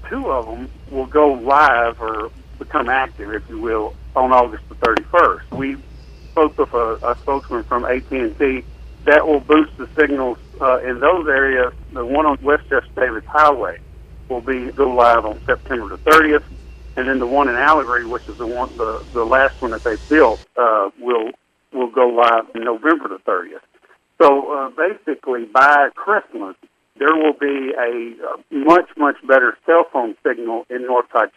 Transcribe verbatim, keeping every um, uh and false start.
two of them will go live or become active, if you will, on August the thirty-first. We spoke with a, a spokesman from A T and T that will boost the signals uh, in those areas. The one on West Jeff Davis Highway will be go live on September the thirtieth, and then the one in Allegory, which is the one, the, the last one that they built, uh, will will go live in November the thirtieth. So uh, basically, by Christmas, there will be a, a much, much better cell phone signal in North Todd